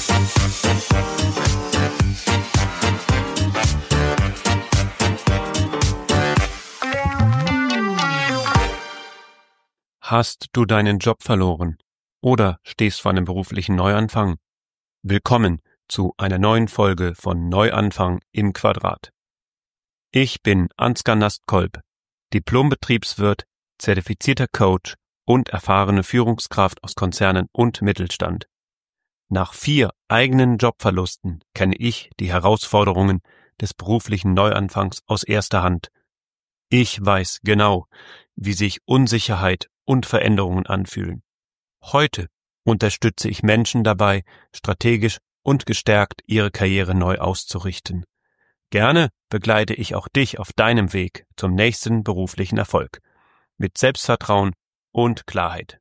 Hast du deinen Job verloren oder stehst vor einem beruflichen Neuanfang? Willkommen zu einer neuen Folge von Neuanfang im Quadrat. Ich bin Ansgar Nastkolb, Diplom-Betriebswirt, zertifizierter Coach und erfahrene Führungskraft aus Konzernen und Mittelstand. Nach 4 eigenen Jobverlusten kenne ich die Herausforderungen des beruflichen Neuanfangs aus erster Hand. Ich weiß genau, wie sich Unsicherheit und Veränderungen anfühlen. Heute unterstütze ich Menschen dabei, strategisch und gestärkt ihre Karriere neu auszurichten. Gerne begleite ich auch dich auf deinem Weg zum nächsten beruflichen Erfolg. Mit Selbstvertrauen und Klarheit.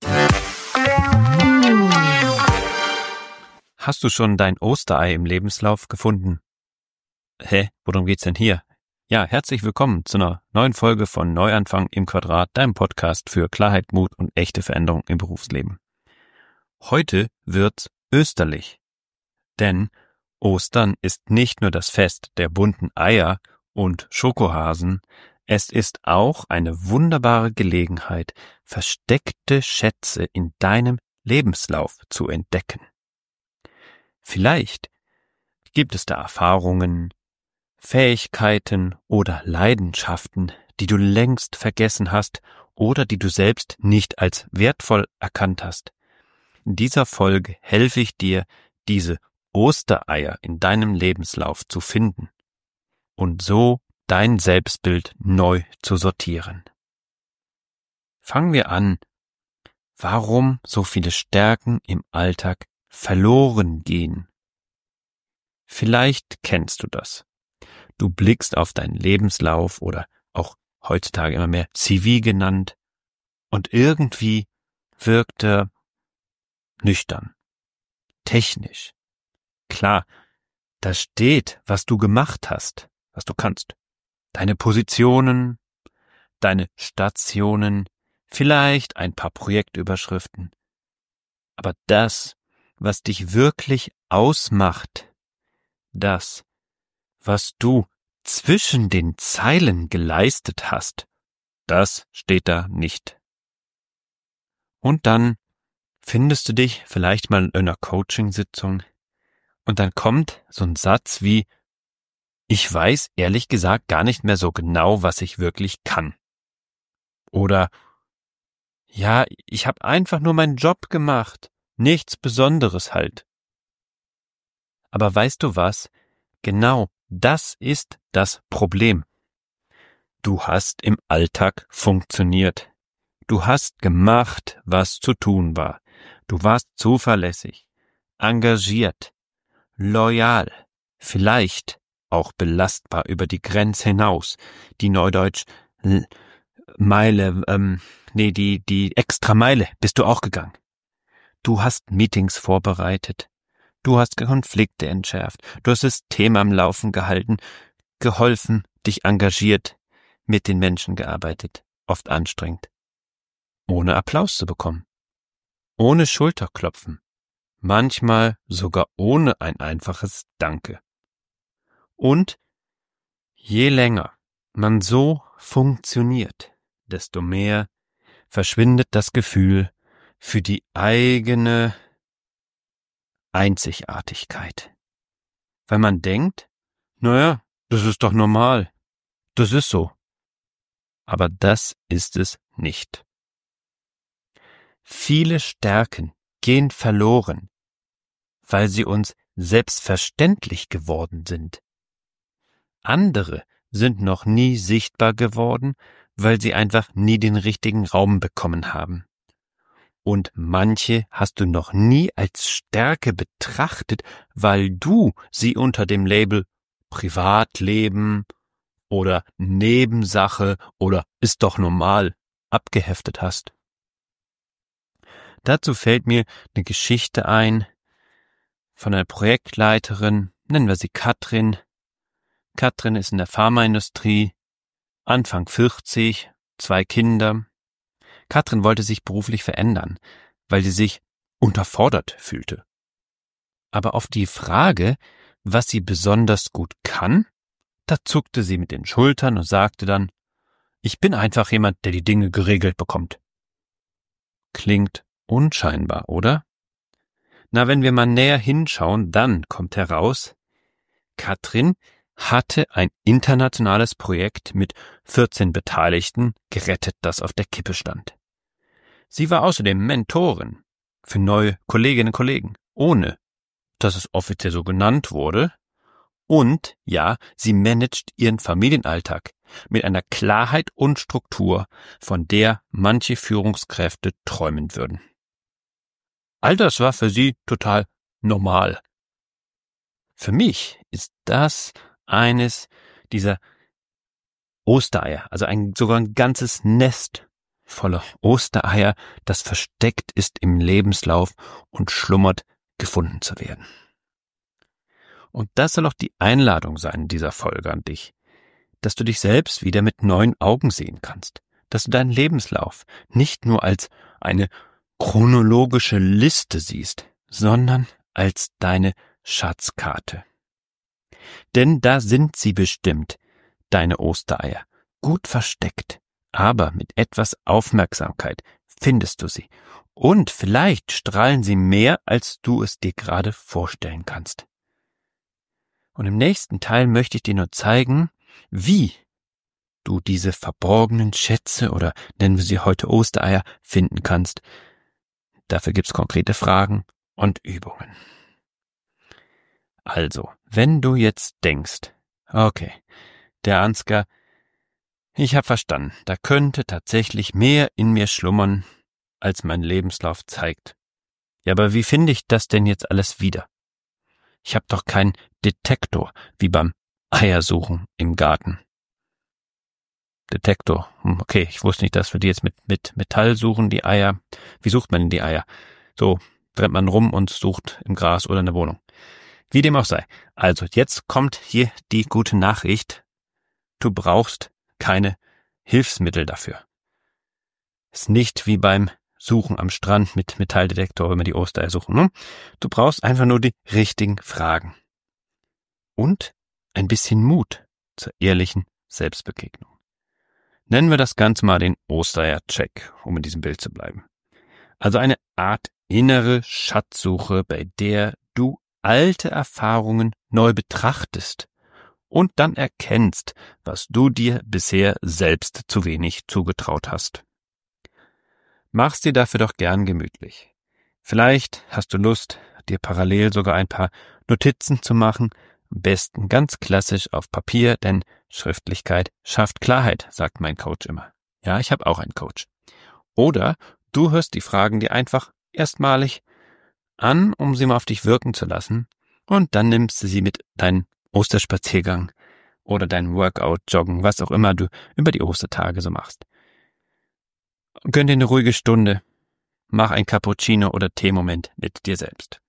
Hast du schon dein Osterei im Lebenslauf gefunden? Worum geht's denn hier? Ja, herzlich willkommen zu einer neuen Folge von Neuanfang im Quadrat, deinem Podcast für Klarheit, Mut und echte Veränderung im Berufsleben. Heute wird's österlich, denn Ostern ist nicht nur das Fest der bunten Eier und Schokohasen, es ist auch eine wunderbare Gelegenheit, versteckte Schätze in deinem Lebenslauf zu entdecken. Vielleicht gibt es da Erfahrungen, Fähigkeiten oder Leidenschaften, die du längst vergessen hast oder die du selbst nicht als wertvoll erkannt hast. In dieser Folge helfe ich dir, diese Ostereier in deinem Lebenslauf zu finden und so dein Selbstbild neu zu sortieren. Fangen wir an, warum so viele Stärken im Alltag verloren gehen. Vielleicht kennst du das. Du blickst auf deinen Lebenslauf oder auch heutzutage immer mehr CV genannt und irgendwie wirkt er nüchtern, technisch. Klar, da steht, was du gemacht hast, was du kannst. Deine Positionen, deine Stationen, vielleicht ein paar Projektüberschriften. Aber das, was dich wirklich ausmacht, das, was du zwischen den Zeilen geleistet hast, das steht da nicht. Und dann findest du dich vielleicht mal in einer Coaching-Sitzung und dann kommt so ein Satz wie: Ich weiß ehrlich gesagt gar nicht mehr so genau, was ich wirklich kann. Oder: Ja, ich habe einfach nur meinen Job gemacht, nichts Besonderes halt. Aber weißt du was? Genau das ist das Problem. Du hast im Alltag funktioniert. Du hast gemacht, was zu tun war. Du warst zuverlässig, engagiert, loyal, vielleicht auch belastbar über die Grenze hinaus. Die Neudeutsch Meile, die Extrameile bist du auch gegangen. Du hast Meetings vorbereitet. Du hast Konflikte entschärft, du hast das Thema am Laufen gehalten, geholfen, dich engagiert, mit den Menschen gearbeitet, oft anstrengend. Ohne Applaus zu bekommen, ohne Schulterklopfen, manchmal sogar ohne ein einfaches Danke. Und je länger man so funktioniert, desto mehr verschwindet das Gefühl für die eigene Einzigartigkeit. Weil man denkt, naja, das ist doch normal. Das ist so. Aber das ist es nicht. Viele Stärken gehen verloren, weil sie uns selbstverständlich geworden sind. Andere sind noch nie sichtbar geworden, weil sie einfach nie den richtigen Raum bekommen haben. Und manche hast du noch nie als Stärke betrachtet, weil du sie unter dem Label Privatleben oder Nebensache oder ist doch normal abgeheftet hast. Dazu fällt mir eine Geschichte ein von einer Projektleiterin, nennen wir sie Katrin. Katrin ist in der Pharmaindustrie, Anfang 40, 2 Kinder. Katrin wollte sich beruflich verändern, weil sie sich unterfordert fühlte. Aber auf die Frage, was sie besonders gut kann, da zuckte sie mit den Schultern und sagte dann, ich bin einfach jemand, der die Dinge geregelt bekommt. Klingt unscheinbar, oder? Na, wenn wir mal näher hinschauen, dann kommt heraus, Katrin hatte ein internationales Projekt mit 14 Beteiligten gerettet, das auf der Kippe stand. Sie war außerdem Mentorin für neue Kolleginnen und Kollegen, ohne dass es offiziell so genannt wurde. Und ja, sie managt ihren Familienalltag mit einer Klarheit und Struktur, von der manche Führungskräfte träumen würden. All das war für sie total normal. Für mich ist das eines dieser Ostereier, also sogar ein ganzes Nest voller Ostereier, das versteckt ist im Lebenslauf und schlummert, gefunden zu werden. Und das soll auch die Einladung sein dieser Folge an dich, dass du dich selbst wieder mit neuen Augen sehen kannst, dass du deinen Lebenslauf nicht nur als eine chronologische Liste siehst, sondern als deine Schatzkarte. Denn da sind sie bestimmt, deine Ostereier, gut versteckt, aber mit etwas Aufmerksamkeit findest du sie. Und vielleicht strahlen sie mehr, als du es dir gerade vorstellen kannst. Und im nächsten Teil möchte ich dir nur zeigen, wie du diese verborgenen Schätze oder nennen wir sie heute Ostereier finden kannst. Dafür gibt's konkrete Fragen und Übungen. Also, wenn du jetzt denkst, okay, der Ansgar, ich habe verstanden, da könnte tatsächlich mehr in mir schlummern, als mein Lebenslauf zeigt. Ja, aber wie finde ich das denn jetzt alles wieder? Ich habe doch keinen Detektor, wie beim Eiersuchen im Garten. Detektor, okay, ich wusste nicht, dass wir die jetzt mit Metall suchen, die Eier. Wie sucht man denn die Eier? So rennt man rum und sucht im Gras oder in der Wohnung. Wie dem auch sei. Also, jetzt kommt hier die gute Nachricht. Du brauchst keine Hilfsmittel dafür. Ist nicht wie beim Suchen am Strand mit Metalldetektor, wenn wir die Ostereier suchen. Ne? Du brauchst einfach nur die richtigen Fragen. Und ein bisschen Mut zur ehrlichen Selbstbegegnung. Nennen wir das Ganze mal den Ostereier-Check, um in diesem Bild zu bleiben. Also eine Art innere Schatzsuche, bei der du alte Erfahrungen neu betrachtest und dann erkennst, was du dir bisher selbst zu wenig zugetraut hast. Mach's dir dafür doch gern gemütlich. Vielleicht hast du Lust, dir parallel sogar ein paar Notizen zu machen, am besten ganz klassisch auf Papier, denn Schriftlichkeit schafft Klarheit, sagt mein Coach immer. Ja, ich habe auch einen Coach. Oder du hörst die Fragen dir einfach erstmalig an, um sie mal auf dich wirken zu lassen, und dann nimmst du sie mit deinem Osterspaziergang oder deinem Workout, Joggen, was auch immer du über die Ostertage so machst. Gönn dir eine ruhige Stunde, mach ein Cappuccino oder Teemoment mit dir selbst.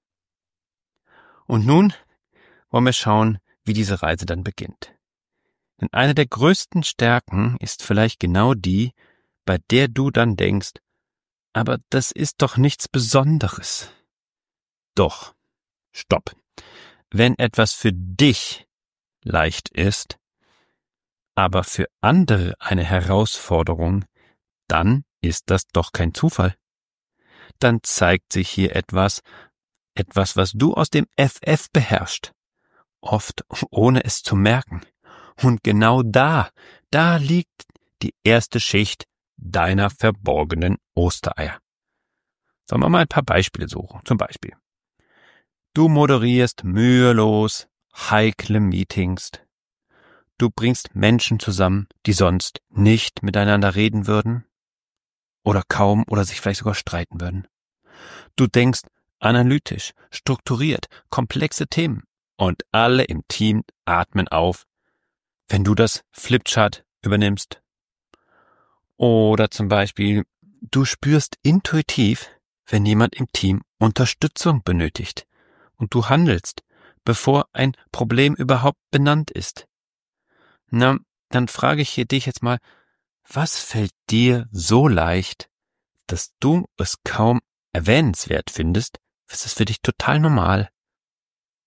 Und nun wollen wir schauen, wie diese Reise dann beginnt. Denn eine der größten Stärken ist vielleicht genau die, bei der du dann denkst, aber das ist doch nichts Besonderes. Doch, stopp. Wenn etwas für dich leicht ist, aber für andere eine Herausforderung, dann ist das doch kein Zufall. Dann zeigt sich hier etwas, was du aus dem FF beherrschst, oft ohne es zu merken. Und genau da liegt die erste Schicht deiner verborgenen Ostereier. Sollen wir mal ein paar Beispiele suchen? Zum Beispiel: Du moderierst mühelos heikle Meetings. Du bringst Menschen zusammen, die sonst nicht miteinander reden würden oder kaum oder sich vielleicht sogar streiten würden. Du denkst analytisch, strukturiert, komplexe Themen und alle im Team atmen auf, wenn du das Flipchart übernimmst. Oder zum Beispiel, du spürst intuitiv, wenn jemand im Team Unterstützung benötigt und du handelst, bevor ein Problem überhaupt benannt ist. Na, dann frage ich hier dich jetzt mal, was fällt dir so leicht, dass du es kaum erwähnenswert findest? Es ist für dich total normal,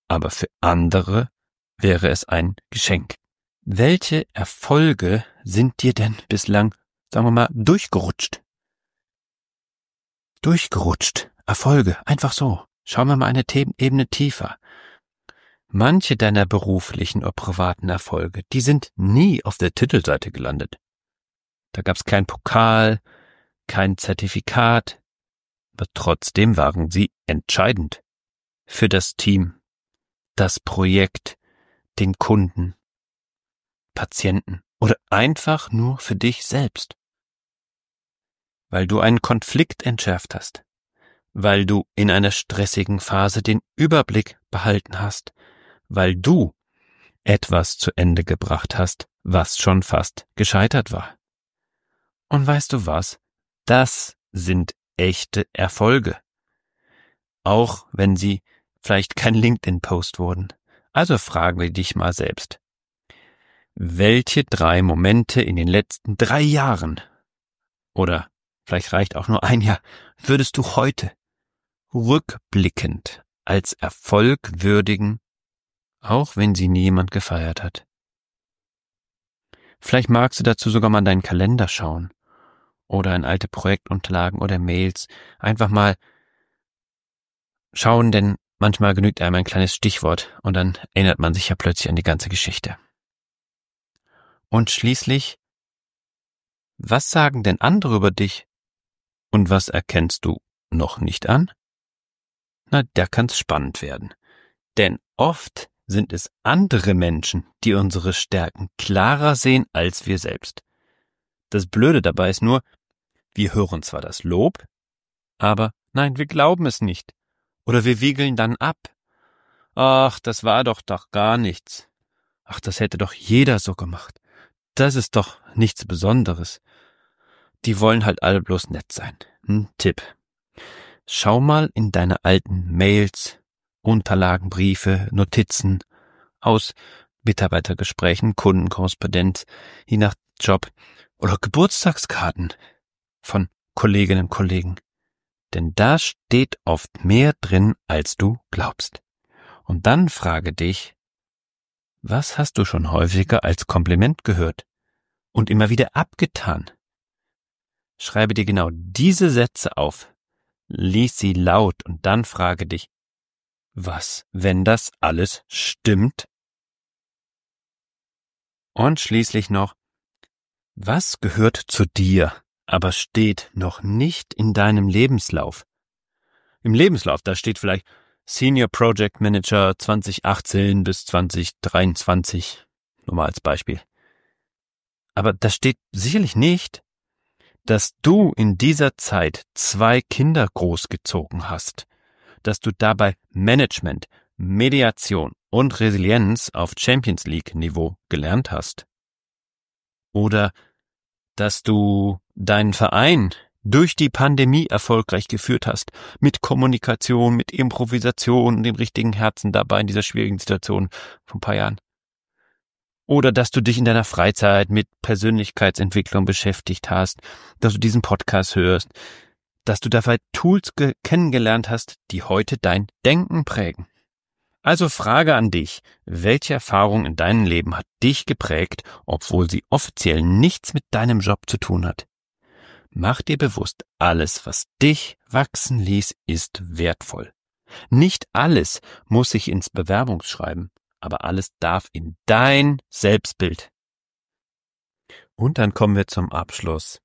aber für andere wäre es ein Geschenk. Welche Erfolge sind dir denn bislang, sagen wir mal, durchgerutscht? Erfolge, einfach so. Schauen wir mal eine Ebene tiefer. Manche deiner beruflichen oder privaten Erfolge, die sind nie auf der Titelseite gelandet. Da gab's keinen Pokal, kein Zertifikat, aber trotzdem waren sie entscheidend für das Team, das Projekt, den Kunden, Patienten oder einfach nur für dich selbst. Weil du einen Konflikt entschärft hast, weil du in einer stressigen Phase den Überblick behalten hast, weil du etwas zu Ende gebracht hast, was schon fast gescheitert war. Und weißt du was? Das sind echte Erfolge. Auch wenn sie vielleicht kein LinkedIn-Post wurden. Also fragen wir dich mal selbst. Welche 3 Momente in den letzten 3 Jahren oder vielleicht reicht auch nur ein Jahr, würdest du heute rückblickend als Erfolg würdigen, auch wenn sie niemand gefeiert hat? Vielleicht magst du dazu sogar mal in deinen Kalender schauen oder in alte Projektunterlagen oder Mails. Einfach mal schauen, denn manchmal genügt einem ein kleines Stichwort und dann erinnert man sich ja plötzlich an die ganze Geschichte. Und schließlich, was sagen denn andere über dich und was erkennst du noch nicht an? Na, da kann's spannend werden. Denn oft sind es andere Menschen, die unsere Stärken klarer sehen als wir selbst. Das Blöde dabei ist nur, wir hören zwar das Lob, aber nein, wir glauben es nicht. Oder wir wiegeln dann ab. Ach, das war doch gar nichts. Ach, das hätte doch jeder so gemacht. Das ist doch nichts Besonderes. Die wollen halt alle bloß nett sein. Tipp. Schau mal in deine alten Mails, Unterlagen, Briefe, Notizen aus Mitarbeitergesprächen, Kundenkorrespondenz, je nach Job oder Geburtstagskarten von Kolleginnen und Kollegen. Denn da steht oft mehr drin, als du glaubst. Und dann frage dich, was hast du schon häufiger als Kompliment gehört und immer wieder abgetan? Schreibe dir genau diese Sätze auf, lies sie laut und dann frage dich, was, wenn das alles stimmt? Und schließlich noch, was gehört zu dir, aber steht noch nicht in deinem Lebenslauf? Im Lebenslauf, da steht vielleicht Senior Project Manager 2018 bis 2023, nur mal als Beispiel. Aber da steht sicherlich nicht, dass du in dieser Zeit 2 Kinder großgezogen hast, dass du dabei Management, Mediation und Resilienz auf Champions League Niveau gelernt hast. Oder dass du deinen Verein durch die Pandemie erfolgreich geführt hast, mit Kommunikation, mit Improvisation und dem richtigen Herzen dabei in dieser schwierigen Situation vor ein paar Jahren. Oder dass du dich in deiner Freizeit mit Persönlichkeitsentwicklung beschäftigt hast, dass du diesen Podcast hörst, dass du dabei Tools kennengelernt hast, die heute dein Denken prägen. Also Frage an dich, welche Erfahrung in deinem Leben hat dich geprägt, obwohl sie offiziell nichts mit deinem Job zu tun hat? Mach dir bewusst, alles, was dich wachsen ließ, ist wertvoll. Nicht alles muss sich ins Bewerbungsschreiben, aber alles darf in dein Selbstbild. Und dann kommen wir zum Abschluss.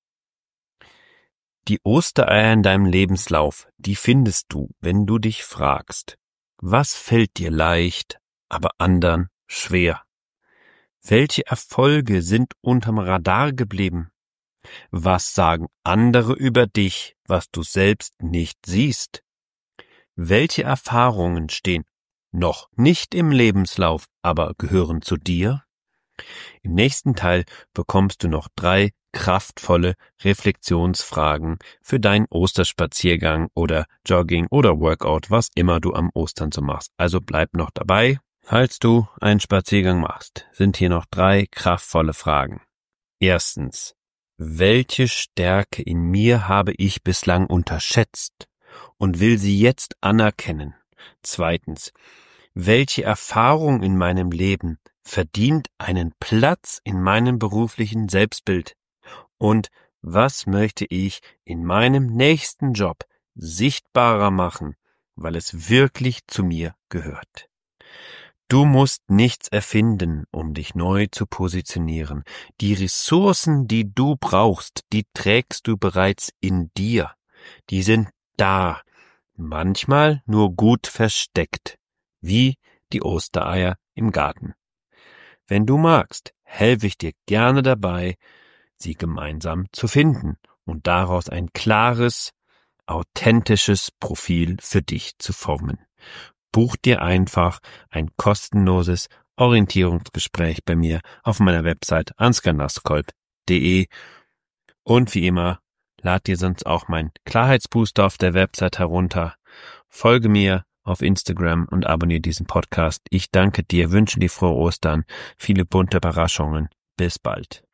Die Ostereier in deinem Lebenslauf, die findest du, wenn du dich fragst, was fällt dir leicht, aber anderen schwer? Welche Erfolge sind unterm Radar geblieben? Was sagen andere über dich, was du selbst nicht siehst? Welche Erfahrungen stehen noch nicht im Lebenslauf, aber gehören zu dir? Im nächsten Teil bekommst du noch 3 kraftvolle Reflexionsfragen für deinen Osterspaziergang oder Jogging oder Workout, was immer du am Ostern so machst. Also bleib noch dabei. Falls du einen Spaziergang machst, sind hier noch 3 kraftvolle Fragen. Erstens, welche Stärke in mir habe ich bislang unterschätzt und will sie jetzt anerkennen? Zweitens, Welche Erfahrung in meinem Leben verdient einen Platz in meinem beruflichen Selbstbild? Und was möchte ich in meinem nächsten Job sichtbarer machen, weil es wirklich zu mir gehört? Du musst nichts erfinden, um dich neu zu positionieren. Die Ressourcen, die du brauchst, die trägst du bereits in dir. Die sind da, manchmal nur gut versteckt, wie die Ostereier im Garten. Wenn du magst, helfe ich dir gerne dabei, sie gemeinsam zu finden und daraus ein klares, authentisches Profil für dich zu formen. Buch dir einfach ein kostenloses Orientierungsgespräch bei mir auf meiner Website ansgarnaskolb.de und wie immer, lad dir sonst auch mein Klarheitsbooster auf der Website herunter. Folge mir auf Instagram und abonniere diesen Podcast. Ich danke dir, wünsche dir frohe Ostern, viele bunte Überraschungen. Bis bald.